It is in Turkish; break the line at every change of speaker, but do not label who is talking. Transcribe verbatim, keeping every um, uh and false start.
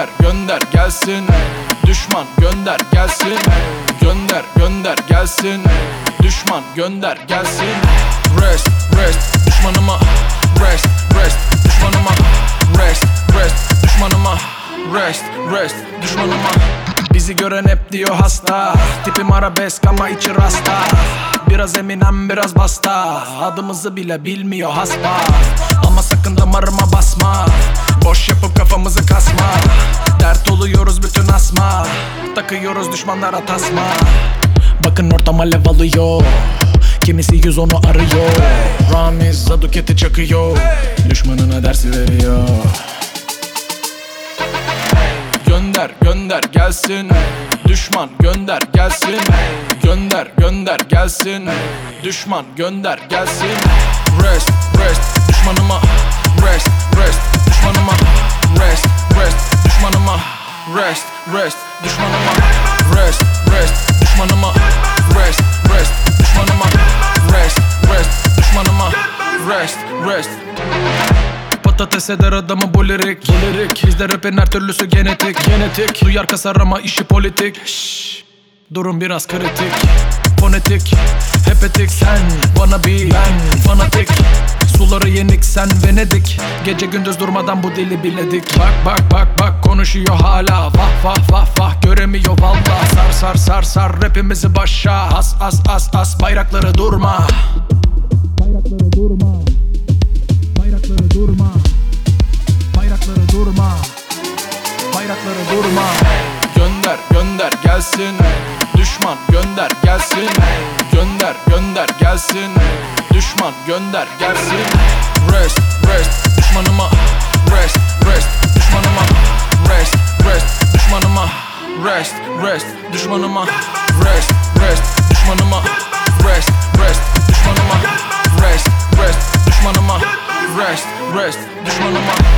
Gönder gönder gelsin, düşman gönder gelsin. Gönder gönder gelsin, düşman gönder gelsin. Rest rest düşmanıma, rest rest düşmanıma, rest rest düşmanıma, rest rest düşmanıma. Bizi gören hep diyor hasta, tipim arabesk ama içi rasta. Biraz Eminem biraz basta, adımızı bile bilmiyor hasba. Ama sakın damarıma basma, boş yapıp kafamızı kasma. Dert oluyoruz bütün asma, takıyoruz düşmanlara tasma. Bakın ortam alev alıyor, kimisi yüz onu arıyor. Ramiz Zaduket'i çakıyor, düşmanına dersi veriyor. Gönder gönder gelsin, düşman gönder gelsin. Gönder gönder gelsin, düşman gönder gelsin. Rest rest düşmanıma, rest rest düşmanıma, rest rest düşmanıma, rest rest düşmanıma, rest rest düşmanıma, rest rest düşmanıma, rest rest düşmanıma, rest rest. Patates eder adamı bu lirik, lirik. Bizde rapin her türlüsü genetik, genetik. Duyar kasar ama işi politik. Şşş, durum biraz kritik. Fonetik, hepetik. Sen bana bir, ben fanatik. Suları yenik sen Venedik. Gece gündüz durmadan bu dili biledik. Bak bak bak bak konuşuyor hala. Vah vah vah vah göremiyor valla. Sar sar sar sar rapimizi başa. As as as as bayrakları durma. Bayrakları durma. Bayrakları durma. Bayrakları durma. Bayrakları durma. Gönder gönder gelsin, düşman gönder gelsin. Gönder gönder gelsin, düşman gönder gelsin. Rest rest düşmanıma, rest rest düşmanıma, rest rest düşmanıma, rest rest düşmanıma, rest rest düşmanıma, rest rest düşmanıma, rest rest düşmanıma, rest rest düşmanıma.